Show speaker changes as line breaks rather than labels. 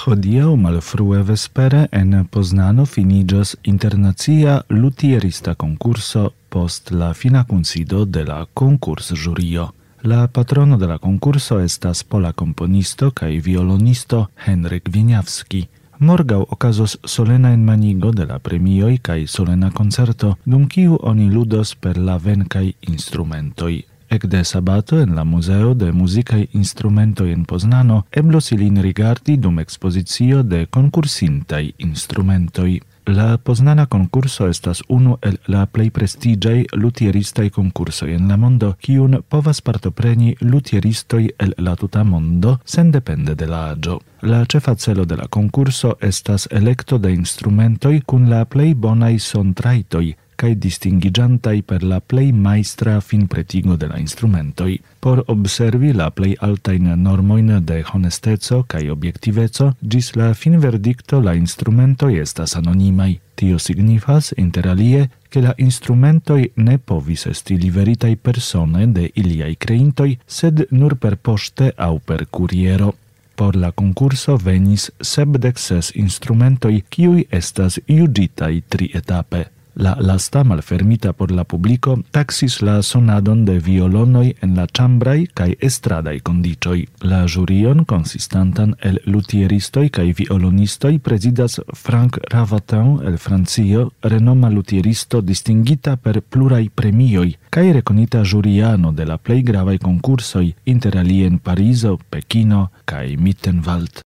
Hodiaŭ malfrue vespere en Poznano finiĝas internacia lutierista konkurso post la fina kunsido de la konkursĵurio. La patrono de la konkurso estas pola komponisto kaj violonisto Henryk Wieniawski. Morgaŭ okazos solena enmanigo de la premioj kaj solena koncerto, dum kiu oni ludos per la venkaj instrumentoj. Ekde sabato en la Muzeo de Muzikaj Instrumentoj en Poznano eblos ilin rigardi dum ekspozicio de konkursintaj instrumentoj. La Poznana konkurso estas unu el la plej prestiĝaj lutieristaj konkursoj en la mondo, kiun povas partopreni lutieristoj el la tuta mondo sendepende de la aĝo. La ĉefa celo de la konkurso estas elekto de instrumentoj kun la plej bonaj sontrajtoj kaj distingiĝantaj per la plej majstra finpretigo de la instrumentoj. Por observi la plej altajn normojn de honesteco kaj objektiveco, ĝis la finverdikto la instrumentoj estas anonimaj. Tio signifas, inter alie, ke la instrumentoj ne povis esti liveritaj persone de iliaj kreintoj, sed nur per poŝte aŭ per kuriero. Por la konkurso venis 76 instrumentoj, kiuj estas juĝitaj trietape. La lasta, malfermita por la publico, taxis la sonadon de violonoj en la ĉambraj kaj estradaj kondiĉoj. La ĵurion, konsistantan el lutieristoj kaj violonistoj, prezidas Frank Ravatin el Francio, renoma lutieristo distingita per pluraj premioj kaj rekonita ĵuriano de la plej gravaj konkursoj, inter alie en Parizo, Pekino kaj Mittenwald.